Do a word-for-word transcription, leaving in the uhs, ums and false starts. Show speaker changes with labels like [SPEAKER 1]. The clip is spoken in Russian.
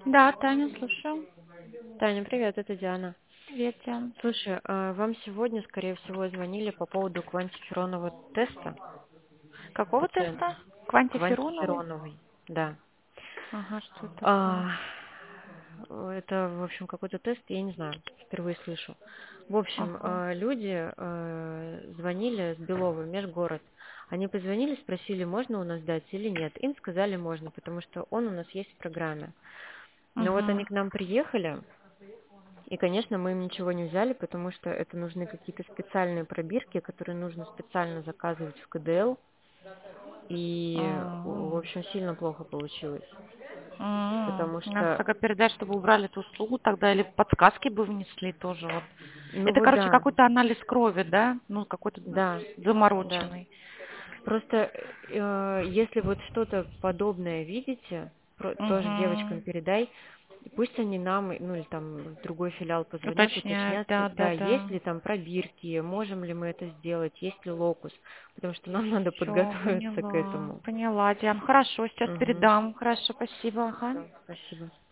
[SPEAKER 1] Да, Таня, слушаю.
[SPEAKER 2] Таня, привет, это Диана.
[SPEAKER 1] Привет, Диан.
[SPEAKER 2] Слушай, а вам сегодня, скорее всего, звонили по поводу квантиферонового теста
[SPEAKER 1] Какого теста?
[SPEAKER 2] пациенту.
[SPEAKER 1] Квантифероновый?
[SPEAKER 2] Квантифероновый, да.
[SPEAKER 1] Ага, что это такое?
[SPEAKER 2] А, это, в общем, какой-то тест, я не знаю, впервые слышу. В общем,
[SPEAKER 1] Ага.
[SPEAKER 2] а, люди а, звонили с Белова, межгород. Они позвонили, спросили, можно у нас дать или нет. Им сказали, можно, потому что он у нас есть в программе. Но вот они
[SPEAKER 1] Угу.
[SPEAKER 2] к нам приехали, и, конечно, мы им ничего не взяли, потому что это нужны какие-то специальные пробирки, которые нужно специально заказывать в ка дэ эл. И, в общем, сильно плохо получилось. Потому
[SPEAKER 1] Надо
[SPEAKER 2] что,
[SPEAKER 1] тогда передать, чтобы убрали эту услугу тогда, или подсказки бы внесли тоже. Вот.
[SPEAKER 2] ну
[SPEAKER 1] Это,
[SPEAKER 2] вот
[SPEAKER 1] короче,
[SPEAKER 2] да,
[SPEAKER 1] какой-то анализ крови, да? Ну, какой-то
[SPEAKER 2] да, да.
[SPEAKER 1] замороченный.
[SPEAKER 2] Просто э, если вот что-то подобное видите, про- тоже девочкам
[SPEAKER 1] Угу.
[SPEAKER 2] передай, и пусть они нам, ну или там в другой филиал позвонят,
[SPEAKER 1] Уточняют,
[SPEAKER 2] уточнят,
[SPEAKER 1] да,
[SPEAKER 2] да,
[SPEAKER 1] да,
[SPEAKER 2] есть
[SPEAKER 1] да.
[SPEAKER 2] ли там пробирки, можем ли мы это сделать, есть ли локус, потому что нам надо
[SPEAKER 1] Все,
[SPEAKER 2] подготовиться к
[SPEAKER 1] поняла.
[SPEAKER 2] этому.
[SPEAKER 1] Поняла, Диан. Хорошо, сейчас
[SPEAKER 2] Угу.
[SPEAKER 1] передам. Хорошо, спасибо. Ага.
[SPEAKER 2] Все, спасибо.